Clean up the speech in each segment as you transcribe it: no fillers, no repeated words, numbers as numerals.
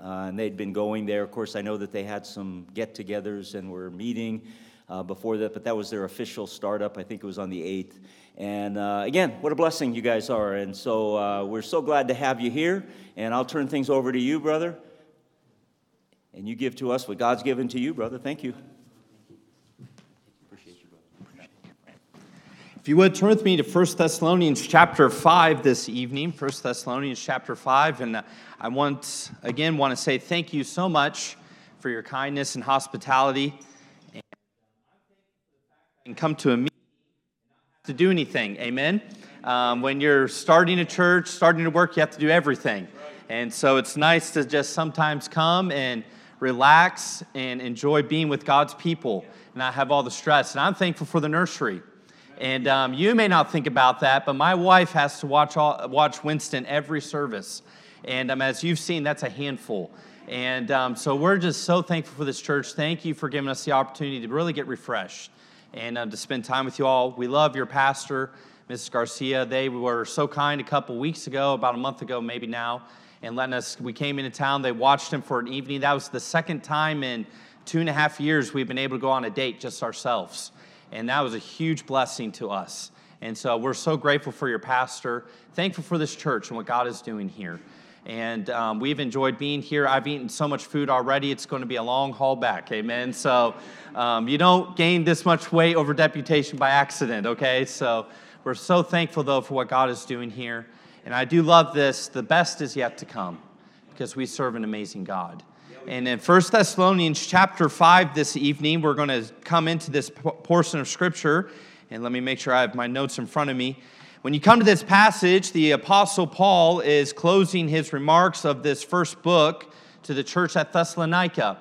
and they'd been going there. Of course, I know that they had some get-togethers and were meeting before that, but that was their official startup. I think it was on the 8th. And again, what a blessing you guys are. And so we're so glad to have you here. And I'll turn things over to you, brother. And you give to us what God's given to you, brother. Thank you. Appreciate you, brother. If you would, turn with me to 1 Thessalonians chapter 5 this evening. 1 Thessalonians chapter 5. And I want to say thank you so much for your kindness and hospitality. And come to a meeting to do anything. Amen. When you're starting a church, starting to work, you have to do everything. And so it's nice to just sometimes come and relax and enjoy being with God's people and not have all the stress. And I'm thankful for the nursery. And you may not think about that, but my wife has to watch Winston every service. And as you've seen, that's a handful. And so we're just so thankful for this church. Thank you for giving us the opportunity to really get refreshed and to spend time with you all. We love your pastor, Mrs. Garcia. They were so kind a couple weeks ago, about a month ago maybe now, and we came into town. They watched him for an evening. That was the second time in 2.5 years we've been able to go on a date just ourselves. And that was a huge blessing to us. And so we're so grateful for your pastor, thankful for this church and what God is doing here. And we've enjoyed being here. I've eaten so much food already, it's going to be a long haul back, amen? So you don't gain this much weight over deputation by accident, okay? So we're so thankful, though, for what God is doing here. And I do love this. The best is yet to come because we serve an amazing God. And in 1 Thessalonians chapter 5 this evening, we're going to come into this portion of Scripture. And let me make sure I have my notes in front of me. When you come to this passage, the Apostle Paul is closing his remarks of this first book to the church at Thessalonica.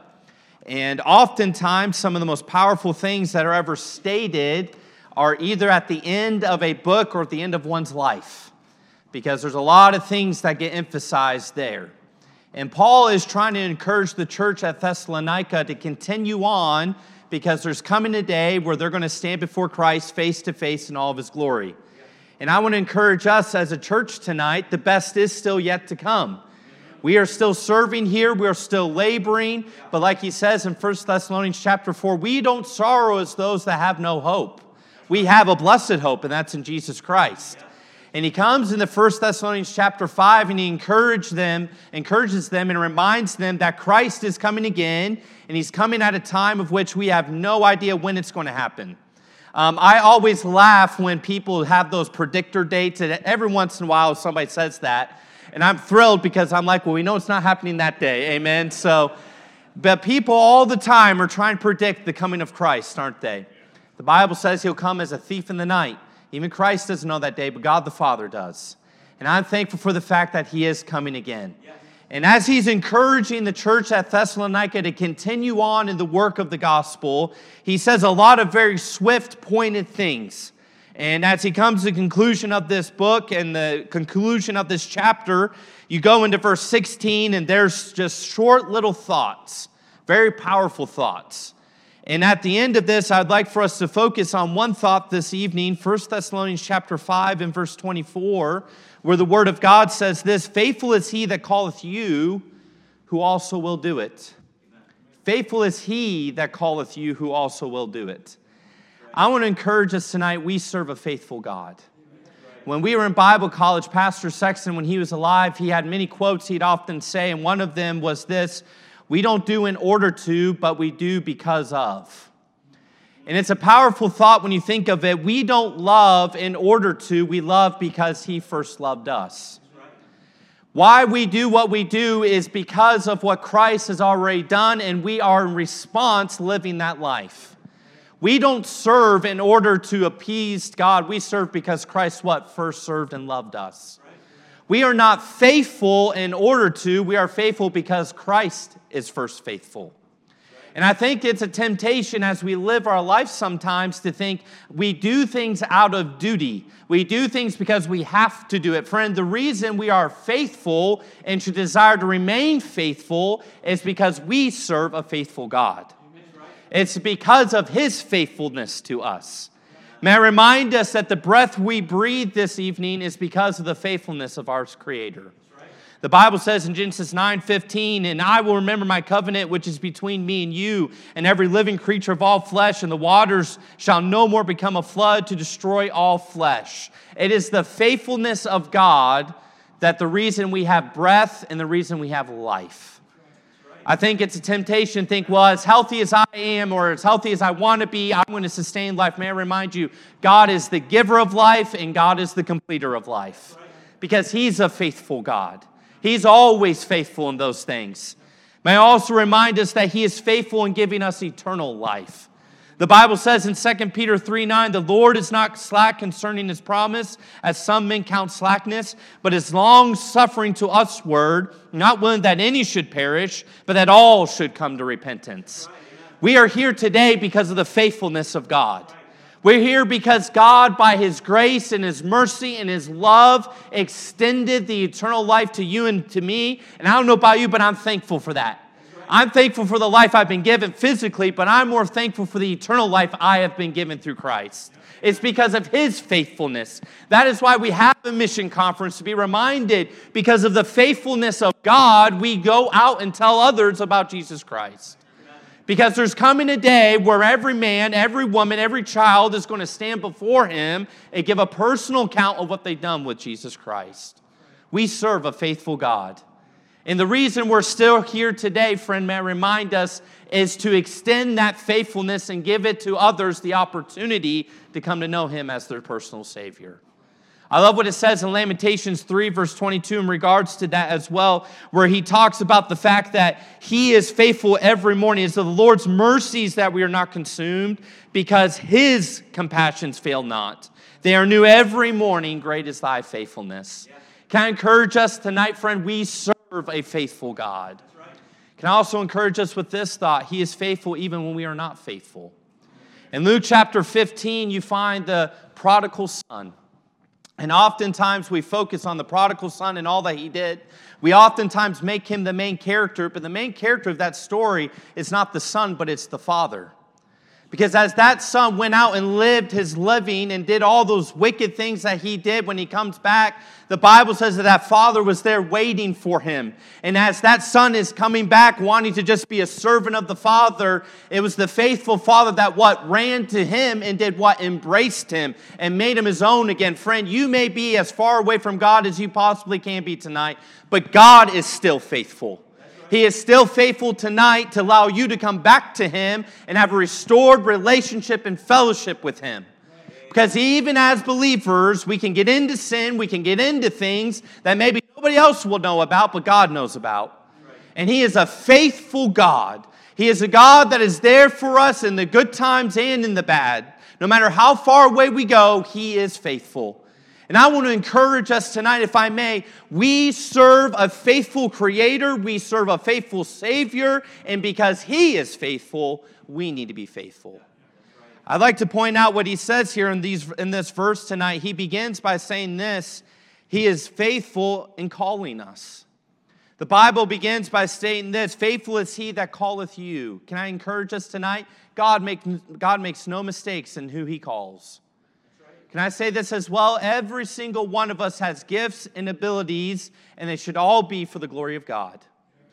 And oftentimes, some of the most powerful things that are ever stated are either at the end of a book or at the end of one's life, because there's a lot of things that get emphasized there. And Paul is trying to encourage the church at Thessalonica to continue on, because there's coming a day where they're going to stand before Christ face to face in all of his glory. And I want to encourage us as a church tonight, the best is still yet to come. We are still serving here, we are still laboring, but like he says in 1 Thessalonians chapter 4, we don't sorrow as those that have no hope. We have a blessed hope, and that's in Jesus Christ. And he comes in the 1 Thessalonians chapter 5, and he encourages them and reminds them that Christ is coming again, and he's coming at a time of which we have no idea when it's going to happen. I always laugh when people have those predictor dates, and every once in a while somebody says that, and I'm thrilled because I'm like, well, we know it's not happening that day, amen? So, but people all the time are trying to predict the coming of Christ, aren't they? The Bible says he'll come as a thief in the night. Even Christ doesn't know that day, but God the Father does. And I'm thankful for the fact that he is coming again. And as he's encouraging the church at Thessalonica to continue on in the work of the gospel, he says a lot of very swift, pointed things. And as he comes to the conclusion of this book and the conclusion of this chapter, you go into verse 16, and there's just short little thoughts, very powerful thoughts. And at the end of this, I'd like for us to focus on one thought this evening, 1 Thessalonians chapter 5 and verse 24, where the word of God says this: faithful is he that calleth you, who also will do it. Faithful is he that calleth you, who also will do it. I want to encourage us tonight, we serve a faithful God. When we were in Bible college, Pastor Sexton, when he was alive, he had many quotes he'd often say, and one of them was this: we don't do in order to, but we do because of. And it's a powerful thought when you think of it. We don't love in order to, we love because he first loved us. Why we do what we do is because of what Christ has already done, and we are in response living that life. We don't serve in order to appease God. We serve because Christ what? First served and loved us. We are not faithful in order to, we are faithful because Christ is first faithful. And I think it's a temptation as we live our life sometimes to think we do things out of duty. We do things because we have to do it. Friend, the reason we are faithful and should desire to remain faithful is because we serve a faithful God. It's because of his faithfulness to us. May I remind us that the breath we breathe this evening is because of the faithfulness of our Creator. The Bible says in Genesis 9:15, and I will remember my covenant which is between me and you and every living creature of all flesh, and the waters shall no more become a flood to destroy all flesh. It is the faithfulness of God that the reason we have breath and the reason we have life. I think it's a temptation to think, well, as healthy as I am or as healthy as I want to be, I'm going to sustain life. May I remind you, God is the giver of life and God is the completer of life because He's a faithful God. He's always faithful in those things. May I also remind us that He is faithful in giving us eternal life. The Bible says in 2 Peter 3:9, the Lord is not slack concerning His promise, as some men count slackness, but is long-suffering to usward, not willing that any should perish, but that all should come to repentance. We are here today because of the faithfulness of God. We're here because God, by His grace and His mercy and His love, extended the eternal life to you and to me. And I don't know about you, but I'm thankful for that. I'm thankful for the life I've been given physically, but I'm more thankful for the eternal life I have been given through Christ. It's because of His faithfulness. That is why we have a mission conference, to be reminded, because of the faithfulness of God, we go out and tell others about Jesus Christ. Because there's coming a day where every man, every woman, every child is going to stand before Him and give a personal account of what they've done with Jesus Christ. We serve a faithful God. And the reason we're still here today, friend, may I remind us, is to extend that faithfulness and give it to others the opportunity to come to know Him as their personal Savior. I love what it says in Lamentations 3, verse 22 in regards to that as well, where he talks about the fact that He is faithful every morning. It's the Lord's mercies that we are not consumed, because His compassions fail not. They are new every morning. Great is thy faithfulness. Can I encourage us tonight, friend? We serve a faithful God. Can I also encourage us with this thought? He is faithful even when we are not faithful. In Luke chapter 15, you find the prodigal son. And oftentimes we focus on the prodigal son and all that he did. We oftentimes make him the main character, but the main character of that story is not the son, but it's the father. Because as that son went out and lived his living and did all those wicked things that he did, when he comes back, the Bible says that that father was there waiting for him. And as that son is coming back, wanting to just be a servant of the father, it was the faithful father that ran to him and did what? Embraced him and made him his own again. Friend, you may be as far away from God as you possibly can be tonight, but God is still faithful. He is still faithful tonight to allow you to come back to Him and have a restored relationship and fellowship with Him. Because even as believers, we can get into sin, we can get into things that maybe nobody else will know about, but God knows about. And He is a faithful God. He is a God that is there for us in the good times and in the bad. No matter how far away we go, He is faithful. And I want to encourage us tonight, if I may, we serve a faithful Creator, we serve a faithful Savior, and because He is faithful, we need to be faithful. I'd like to point out what he says here in this verse tonight. He begins by saying this: He is faithful in calling us. The Bible begins by stating this: faithful is He that calleth you. Can I encourage us tonight? God makes no mistakes in who He calls. Can I say this as well? Every single one of us has gifts and abilities, and they should all be for the glory of God.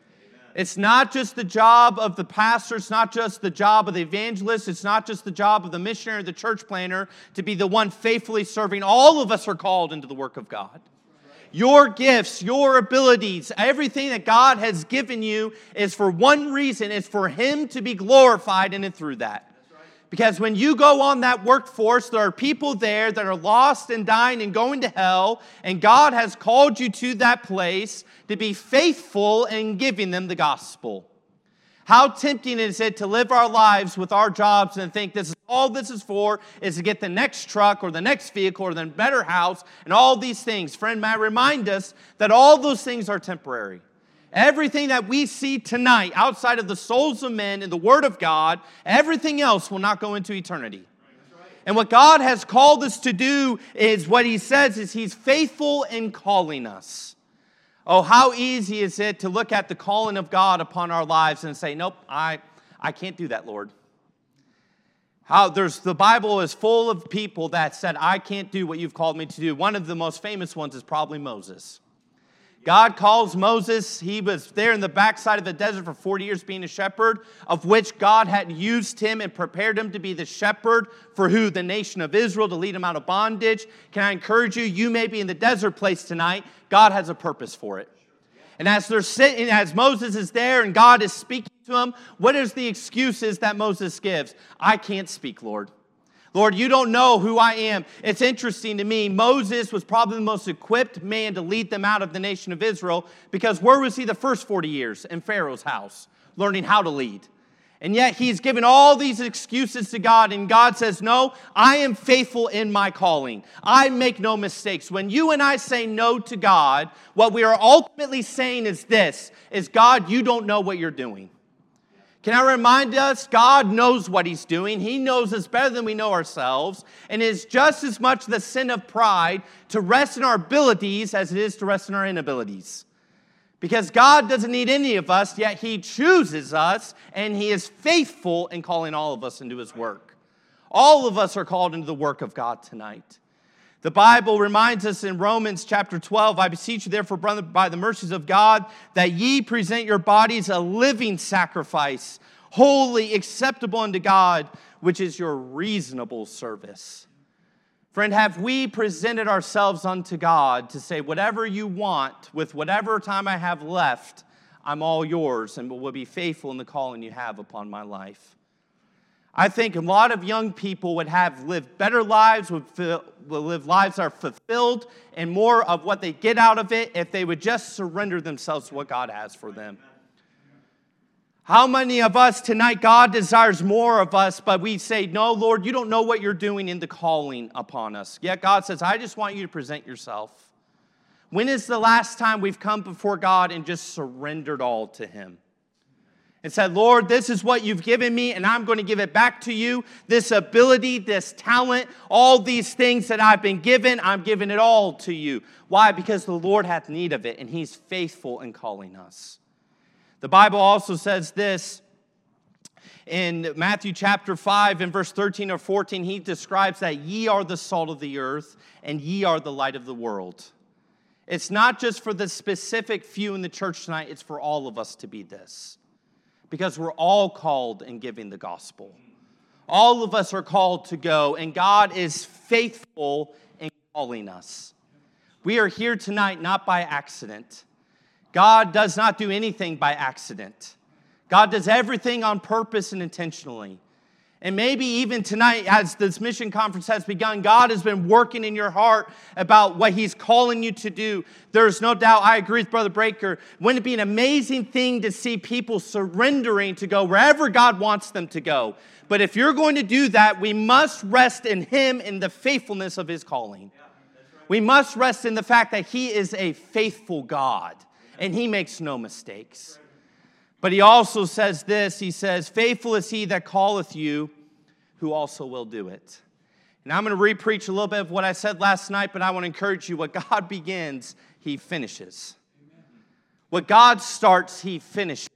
It's not just the job of the pastor. It's not just the job of the evangelist. It's not just the job of the missionary or the church planner to be the one faithfully serving. All of us are called into the work of God. Your gifts, your abilities, everything that God has given you is for one reason. It's for Him to be glorified in and through that. Because when you go on that workforce, there are people there that are lost and dying and going to hell, and God has called you to that place to be faithful in giving them the gospel. How tempting is it to live our lives with our jobs and think this is all this is for, is to get the next truck or the next vehicle or the better house and all these things. Friend, may I remind us that all those things are temporary. Everything that we see tonight outside of the souls of men and the Word of God, everything else will not go into eternity. And what God has called us to do is what He says is He's faithful in calling us. Oh, how easy is it to look at the calling of God upon our lives and say, nope, I can't do that, Lord. The Bible is full of people that said, I can't do what you've called me to do. One of the most famous ones is probably Moses. God calls Moses. He was there in the backside of the desert for 40 years being a shepherd, of which God had used him and prepared him to be the shepherd for who? The nation of Israel, to lead them out of bondage. Can I encourage you? You may be in the desert place tonight. God has a purpose for it. And as they're sitting, as Moses is there and God is speaking to him, what is the excuses that Moses gives? I can't speak, Lord. Lord, you don't know who I am. It's interesting to me, Moses was probably the most equipped man to lead them out of the nation of Israel, because where was he the first 40 years? In Pharaoh's house, learning how to lead. And yet he's given all these excuses to God, and God says, no, I am faithful in my calling. I make no mistakes. When you and I say no to God, what we are ultimately saying is this, is God, you don't know what you're doing. Can I remind us, God knows what he's doing. He knows us better than we know ourselves. And it is just as much the sin of pride to rest in our abilities as it is to rest in our inabilities. Because God doesn't need any of us, yet he chooses us, and he is faithful in calling all of us into his work. All of us are called into the work of God tonight. The Bible reminds us in Romans chapter 12, I beseech you therefore, brother, by the mercies of God, that ye present your bodies a living sacrifice, holy, acceptable unto God, which is your reasonable service. Friend, have we presented ourselves unto God to say, whatever you want, with whatever time I have left, I'm all yours and will be faithful in the calling you have upon my life? I think a lot of young people would have lived better lives, would live lives that are fulfilled, and more of what they get out of it if they would just surrender themselves to what God has for them. How many of us tonight, God desires more of us, but we say, no, Lord, you don't know what you're doing in the calling upon us. Yet God says, I just want you to present yourself. When is the last time we've come before God and just surrendered all to him? And said, Lord, this is what you've given me, and I'm going to give it back to you. This ability, this talent, all these things that I've been given, I'm giving it all to you. Why? Because the Lord hath need of it, and he's faithful in calling us. The Bible also says this in Matthew chapter 5 and verse 13 or 14. He describes that ye are the salt of the earth, and ye are the light of the world. It's not just for the specific few in the church tonight, it's for all of us to be this. Because we're all called in giving the gospel. All of us are called to go, and God is faithful in calling us. We are here tonight not by accident. God does not do anything by accident. God does everything on purpose and intentionally. And maybe even tonight, as this mission conference has begun, God has been working in your heart about what he's calling you to do. There's no doubt, I agree with Brother Breaker, wouldn't it be an amazing thing to see people surrendering to go wherever God wants them to go? But if you're going to do that, we must rest in him in the faithfulness of his calling. We must rest in the fact that he is a faithful God, and he makes no mistakes. But he also says this, he says, faithful is he that calleth you, who also will do it. And I'm going to re-preach a little bit of what I said last night, but I want to encourage you, what God begins, he finishes. What God starts, he finishes.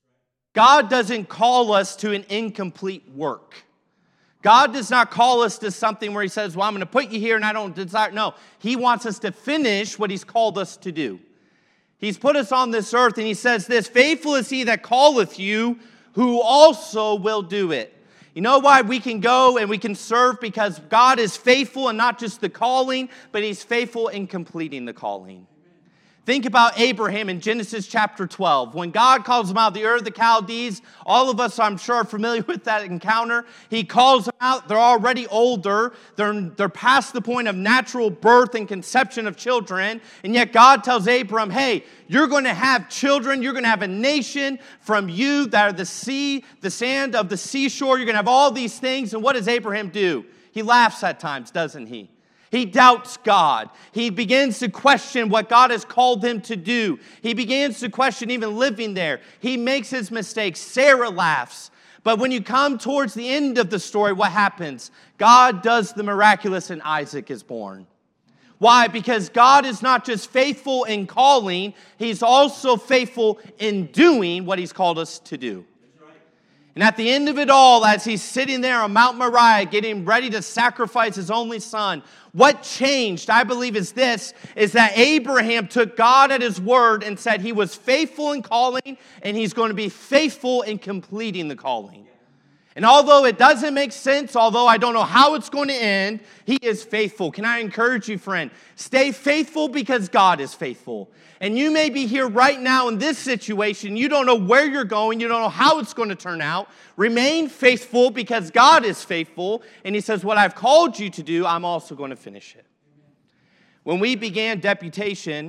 God doesn't call us to an incomplete work. God does not call us to something where he says, well, I'm going to put you here and I don't desire. No, he wants us to finish what he's called us to do. He's put us on this earth, and he says this, faithful is he that calleth you, who also will do it. You know why we can go and we can serve? Because God is faithful in not just the calling, but he's faithful in completing the calling. Think about Abraham in Genesis chapter 12. When God calls him out of the Ur of the Chaldees, all of us, I'm sure, are familiar with that encounter. He calls them out. They're already older. They're past the point of natural birth and conception of children. And yet God tells Abram, hey, you're going to have children. You're going to have a nation from you that are the sea, the sand of the seashore. You're going to have all these things. And what does Abraham do? He laughs at times, doesn't he? He doubts God. He begins to question what God has called him to do. He begins to question even living there. He makes his mistakes. Sarah laughs. But when you come towards the end of the story, what happens? God does the miraculous and Isaac is born. Why? Because God is not just faithful in calling, he's also faithful in doing what he's called us to do. And at the end of it all, as he's sitting there on Mount Moriah, getting ready to sacrifice his only son, what changed, I believe, is that Abraham took God at his word and said he was faithful in calling, and he's going to be faithful in completing the calling. And although it doesn't make sense, although I don't know how it's going to end, he is faithful. Can I encourage you, friend? Stay faithful because God is faithful. And you may be here right now in this situation. You don't know where you're going. You don't know how it's going to turn out. Remain faithful because God is faithful. And he says, what I've called you to do, I'm also going to finish it. When we began deputation,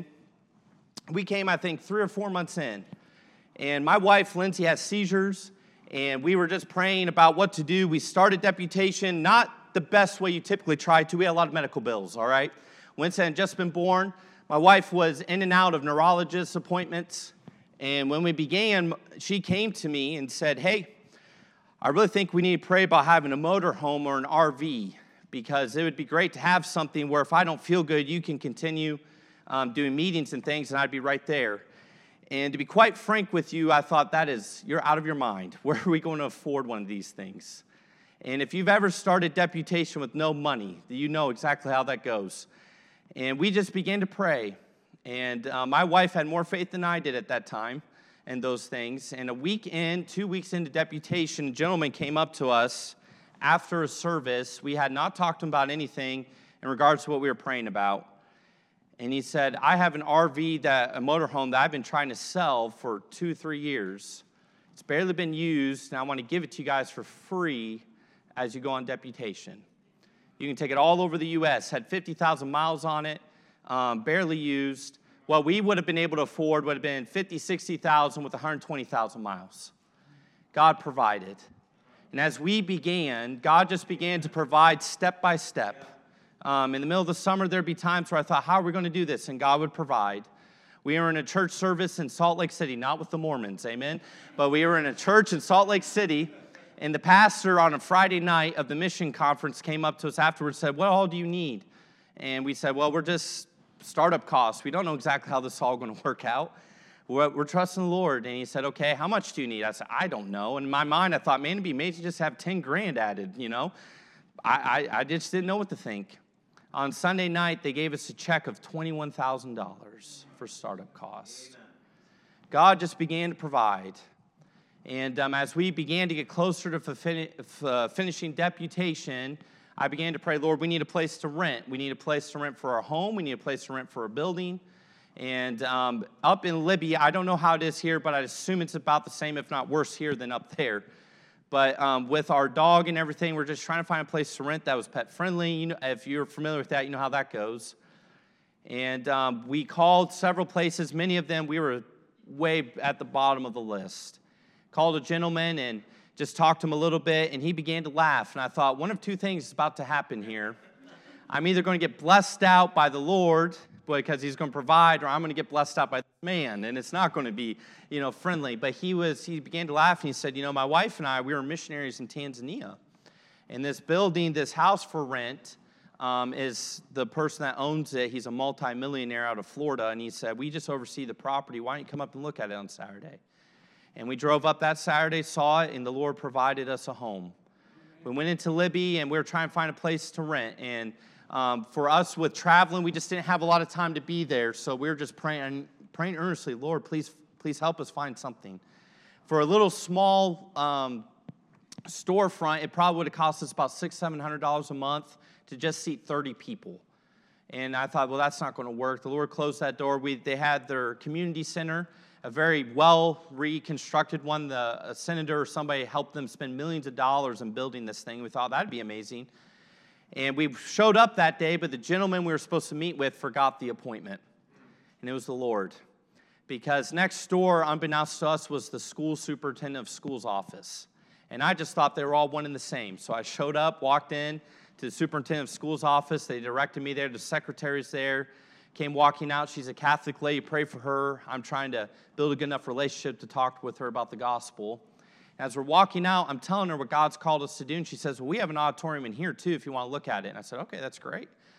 we came, I think, 3 or 4 months in. And my wife, Lindsay, has seizures. And we were just praying about what to do. We started deputation, not the best way you typically try to. We had a lot of medical bills, all right? Winston had just been born. My wife was in and out of neurologist appointments. And when we began, she came to me and said, hey, I really think we need to pray about having a motorhome or an RV, because it would be great to have something where if I don't feel good, you can continue doing meetings and things, and I'd be right there. And to be quite frank with you, I thought you're out of your mind. Where are we going to afford one of these things? And if you've ever started deputation with no money, you know exactly how that goes. And we just began to pray. And my wife had more faith than I did at that time in those things. And 2 weeks into deputation, a gentleman came up to us after a service. We had not talked to him about anything in regards to what we were praying about. And he said, I have an RV, a motorhome that I've been trying to sell for 2-3 years. It's barely been used, and I want to give it to you guys for free as you go on deputation. You can take it all over the U.S., had 50,000 miles on it, barely used. What we would have been able to afford would have been 50,000, 60,000 with 120,000 miles. God provided. And as we began, God just began to provide step by step. In the middle of the summer, there'd be times where I thought, how are we going to do this? And God would provide. We were in a church service in Salt Lake City, not with the Mormons, amen? But we were in a church in Salt Lake City, and the pastor on a Friday night of the mission conference came up to us afterwards and said, what all do you need? And we said, well, we're just startup costs. We don't know exactly how this is all going to work out. We're trusting the Lord. And he said, okay, how much do you need? I said, I don't know. And in my mind, I thought, man, it'd be amazing to just have 10 grand added, you know? I just didn't know what to think. On Sunday night, they gave us a check of $21,000 for startup costs. Amen. God just began to provide. And as we began to get closer to finishing deputation, I began to pray, Lord, we need a place to rent. We need a place to rent for our home. We need a place to rent for a building. And up in Libya, I don't know how it is here, but I assume it's about the same, if not worse here than up there. But with our dog and everything, we're just trying to find a place to rent that was pet friendly. You know, if you're familiar with that, you know how that goes. And we called several places. Many of them, we were way at the bottom of the list. Called a gentleman and just talked to him a little bit, and he began to laugh. And I thought, one of two things is about to happen here. I'm either going to get blessed out by the Lord because he's going to provide, or I'm going to get blessed out by this man, and it's not going to be, friendly. But he began to laugh, and he said, my wife and I, we were missionaries in Tanzania. And this building, this house for rent, is the person that owns it. He's a multimillionaire out of Florida, and he said, we just oversee the property. Why don't you come up and look at it on Saturday? And we drove up that Saturday, saw it, and the Lord provided us a home. We went into Libby, and we were trying to find a place to rent. And for us with traveling, we just didn't have a lot of time to be there, so we were just praying earnestly, Lord, please help us find something. For a little small storefront, it probably would have cost us about $600-700 a month to just seat 30 people. And I thought, well, that's not going to work. The Lord closed that door. They had their community center, a very well reconstructed one. A senator or somebody helped them spend millions of dollars in building this thing. We thought that'd be amazing. And we showed up that day, but the gentleman we were supposed to meet with forgot the appointment. And it was the Lord. Because next door, unbeknownst to us, was the school superintendent of schools office. And I just thought they were all one and the same. So I showed up, walked in to the superintendent of schools office. They directed me there. The secretary's there. Came walking out. She's a Catholic lady. Pray for her. I'm trying to build a good enough relationship to talk with her about the gospel. As we're walking out, I'm telling her what God's called us to do, and she says, well, we have an auditorium in here, too, if you want to look at it. And I said, okay, that's great.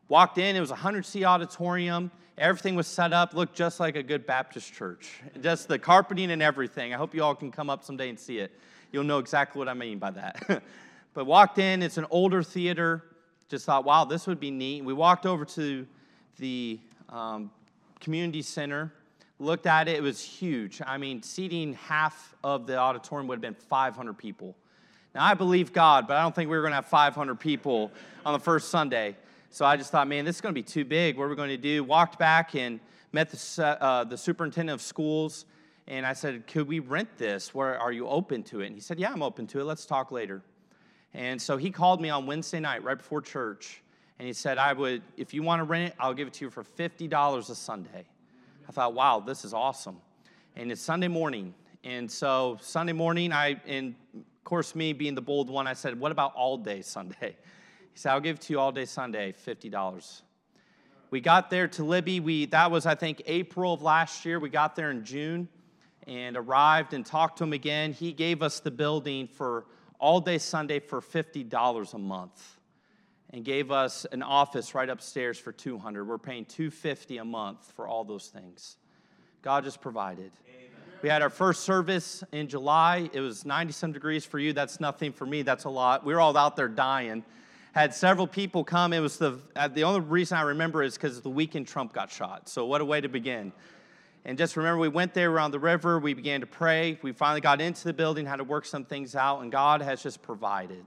Walked in, it was a 100-seat auditorium. Everything was set up, looked just like a good Baptist church. Just the carpeting and everything. I hope you all can come up someday and see it. You'll know exactly what I mean by that. But walked in, it's an older theater. Just thought, wow, this would be neat. We walked over to the community center, looked at it. It was huge. I mean, seating half of the auditorium would have been 500 people. Now, I believe God, but I don't think we were going to have 500 people on the first Sunday. So I just thought, man, this is going to be too big. What are we going to do? Walked back and met the superintendent of schools, and I said, could we rent this? Are you open to it? And he said, yeah, I'm open to it. Let's talk later. And so he called me on Wednesday night right before church, and he said, if you want to rent it, I'll give it to you for $50 a Sunday. I thought, wow, this is awesome. And it's Sunday morning. And so Sunday morning, and of course, me being the bold one, I said, what about all day Sunday? He said, I'll give it to you all day Sunday, $50. We got there to Libby. That was, I think, April of last year. We got there in June and arrived and talked to him again. He gave us the building for all day Sunday for $50 a month and gave us an office right upstairs for $200. We're paying $250 a month for all those things. God just provided. Amen. We had our first service in July. It was 90-some degrees for you. That's nothing for me. That's a lot. We were all out there dying. Had several people come. It was the only reason I remember is because the weekend Trump got shot. So what a way to begin. And just remember, we went there around the river. We began to pray. We finally got into the building, had to work some things out, and God has just provided.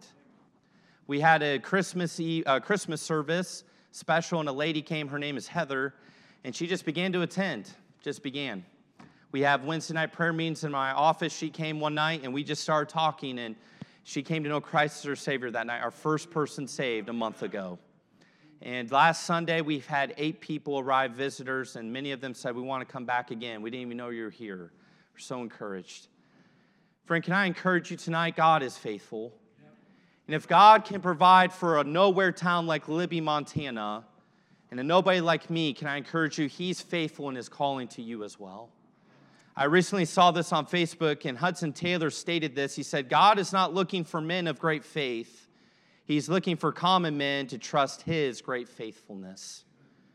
We had a Christmas service special, and a lady came. Her name is Heather, and she just began to attend. Just began. We have Wednesday night prayer meetings in my office. She came one night, and we just started talking, and she came to know Christ as her Savior that night, our first person saved a month ago. And last Sunday, we've had 8 people arrive, visitors, and many of them said, we want to come back again. We didn't even know you were here. We're so encouraged. Friend, can I encourage you tonight? God is faithful. And if God can provide for a nowhere town like Libby, Montana, and a nobody like me, can I encourage you? He's faithful in his calling to you as well. I recently saw this on Facebook, and Hudson Taylor stated this. He said, God is not looking for men of great faith. He's looking for common men to trust his great faithfulness.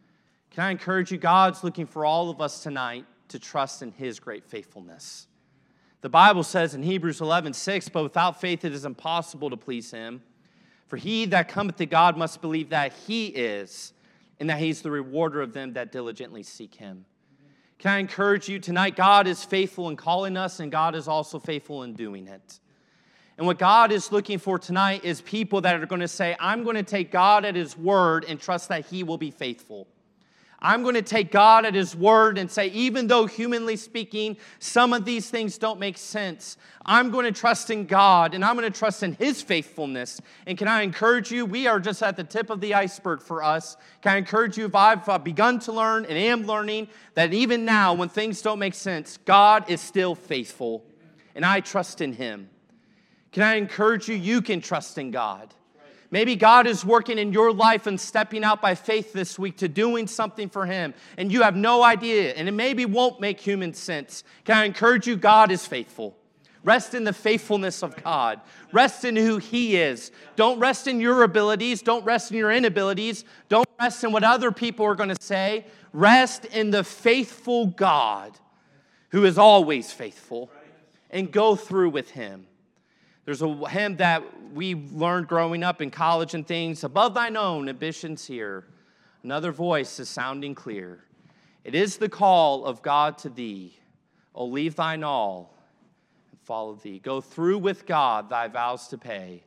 Can I encourage you? God's looking for all of us tonight to trust in his great faithfulness. The Bible says in Hebrews 11:6, but without faith it is impossible to please him. For he that cometh to God must believe that he is, and that he's the rewarder of them that diligently seek him. Can I encourage you tonight? God is faithful in calling us, and God is also faithful in doing it. And what God is looking for tonight is people that are going to say, I'm going to take God at his word and trust that he will be faithful. I'm going to take God at his word and say, even though humanly speaking, some of these things don't make sense, I'm going to trust in God, and I'm going to trust in his faithfulness. And can I encourage you? We are just at the tip of the iceberg for us. Can I encourage you, if I've begun to learn and am learning, that even now, when things don't make sense, God is still faithful, and I trust in him. Can I encourage you? You can trust in God. Maybe God is working in your life and stepping out by faith this week to doing something for him, and you have no idea, and it maybe won't make human sense. Can I encourage you? God is faithful. Rest in the faithfulness of God. Rest in who he is. Don't rest in your abilities. Don't rest in your inabilities. Don't rest in what other people are going to say. Rest in the faithful God who is always faithful, and go through with him. There's a hymn that we learned growing up in college and things. Above thine own ambitions here, another voice is sounding clear. It is the call of God to thee. Oh, leave thine all and follow thee. Go through with God thy vows to pay.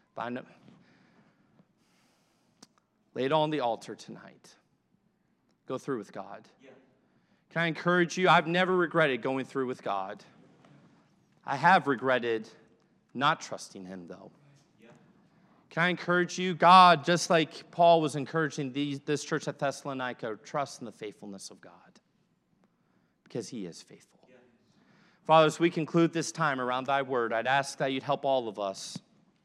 Lay it on the altar tonight. Go through with God. Can I encourage you? I've never regretted going through with God. I have regretted not trusting him, though. Can I encourage you? God, just like Paul was encouraging this church at Thessalonica, trust in the faithfulness of God, because he is faithful. Father, as we conclude this time around thy word, I'd ask that you'd help all of us.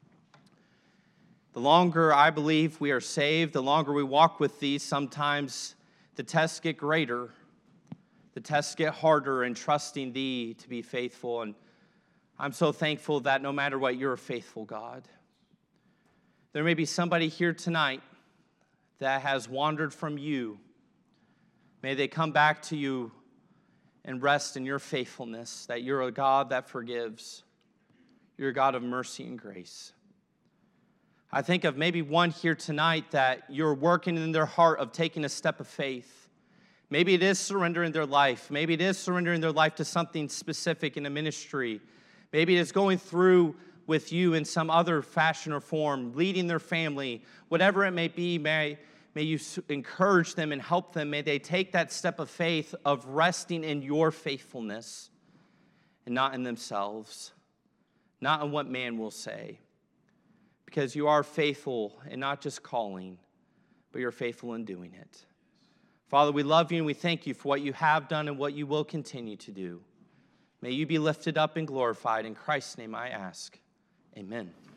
The longer I believe we are saved, the longer we walk with thee, sometimes the tests get greater. The tests get harder in trusting thee to be faithful. And I'm so thankful that no matter what, you're a faithful God. There may be somebody here tonight that has wandered from you, may they come back to you and rest in your faithfulness, that you're a God that forgives. You're a God of mercy and grace. I think of maybe one here tonight that you're working in their heart of taking a step of faith. Maybe it is surrendering their life. Maybe it is surrendering their life to something specific in a ministry. Maybe it is going through with you in some other fashion or form, leading their family. Whatever it may be, may you encourage them and help them. May they take that step of faith of resting in your faithfulness and not in themselves, not in what man will say. Because you are faithful in not just calling, but you're faithful in doing it. Father, we love you and we thank you for what you have done and what you will continue to do. May you be lifted up and glorified. In Christ's name I ask. Amen.